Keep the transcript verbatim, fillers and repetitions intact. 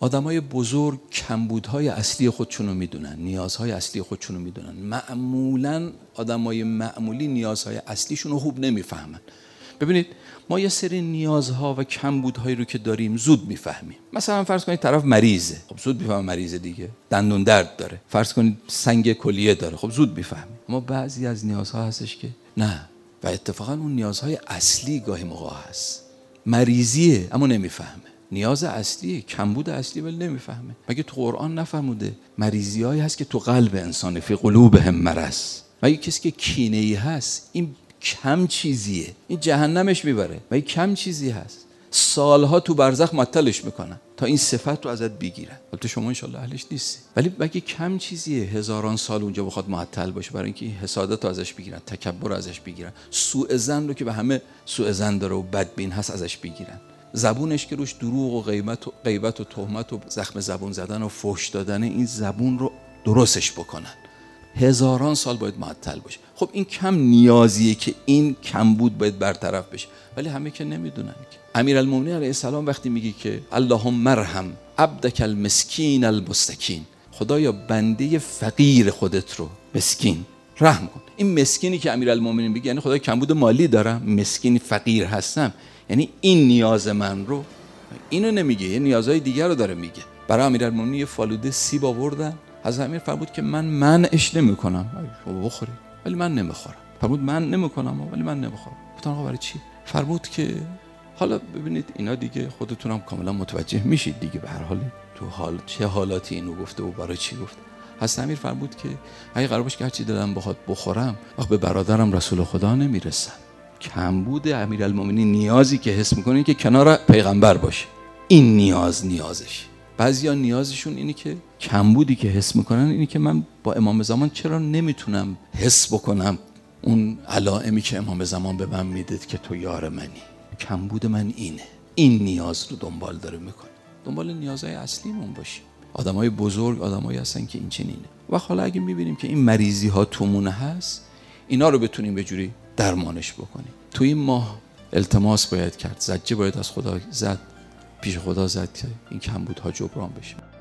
آدمای بزرگ کمبودهای اصلی خودشونو میدونن، نیازهای اصلی خودشونو میدونن. معمولاً آدمای معمولی نیازهای اصلیشونو خوب نمیفهمن. ببینید ما یه سری نیازها و کمبودهایی رو که داریم زود میفهمیم. مثلا فرض کنید طرف مریضه، خب زود میفهمه مریضه دیگه. دندون درد داره، فرض کنید سنگ کلیه داره، خب زود میفهمیم. اما بعضی از نیازها هستش که نه، و اتفاقا اون نیازهای اصلی گاهی موقع هست. مریضیه اما نمیفهمه، نیاز اصلیه، کمبود اصلی ولی نمیفهمه. مگه تو قرآن نفرموده مریضیایی هست که تو قلب انسان، فی قلوبهم مرض؟ مگه کسی که کینه‌ای هست این کم چیزیه، این جهنمش میبره؟ مگه کم چیزی هست؟ سالها تو برزخ معطلش میکنن تا این صفت رو ازت بگیرن. البته شما انشالله اهلش نیستی، ولی مگه کم چیزیه هزاران سال اونجا بخواد معطل باشه برای اینکه حسادت رو ازش بگیرن، تکبر رو ازش بگیرن، سوء ظن رو که به همه سوء ظن داره و بدبین هست ازش بگیرن، زبونش که روش دروغ و غیبت و غیبت و تهمت و زخم زبون زدن و فحش دادن، این زبون رو درستش بکنن. هزاران سال باید معطل باشه. خب این کم نیازیه که این کمبود باید برطرف بشه، ولی همه که نمیدونن. که امیرالمومنین علیه السلام وقتی میگه که اللهم ارحم عبدک المسکین المستکین، خدایا بنده فقیر خودت رو مسکین رحم کن. این مسکینی که امیرالمومنین میگه یعنی خدای کمبود مالی دارم، مسکین فقیر هستم، یعنی این نیاز من رو، اینو نمیگه، یه نیازهای دیگر رو داره میگه. برای امیرالمومنین یه فالوده سیب آوردن، حضرت امیر فرمود که من منعش نمی‌کنم، شما بخورید ولی من نمیخورم. فرمود من نمی‌کنم ولی من نمیخورم. گفتن آقا برای چی؟ فرمود که حالا ببینید اینا دیگه خودتون هم کاملا متوجه میشید دیگه، به هر حال تو حال چه حالاتی اینو گفته و برای چی گفت. حضرت امیر فرمود که اگه قرار باشه که هر چی دلم بخواد بخورم، وقت به برادرم رسول خدا نمیرسم. کمبود امیرالمومنین نیازی که حس میکنه که کنار پیغمبر باشه، این نیاز نیازش. بعضیا نیازشون اینه که کمبودی که حس میکنن اینه که من با امام زمان چرا نمیتونم حس بکنم اون علائمی که امام زمان به من میده که تو یار منی. کمبود من اینه، این نیاز رو دنبال داره میکنه. دنبال نیازهای اصلیمون باشیم. آدمای بزرگ آدمایی هستن که این چنینه. و حالا اگه میبینیم که این مریضی ها تومون هست، اینا رو بتونیم به جوری درمانش بکنیم. تو این ماه التماس باید کرد، زجه باید از خدا زد، پیش خدا زد که این کمبودها جبران بشه.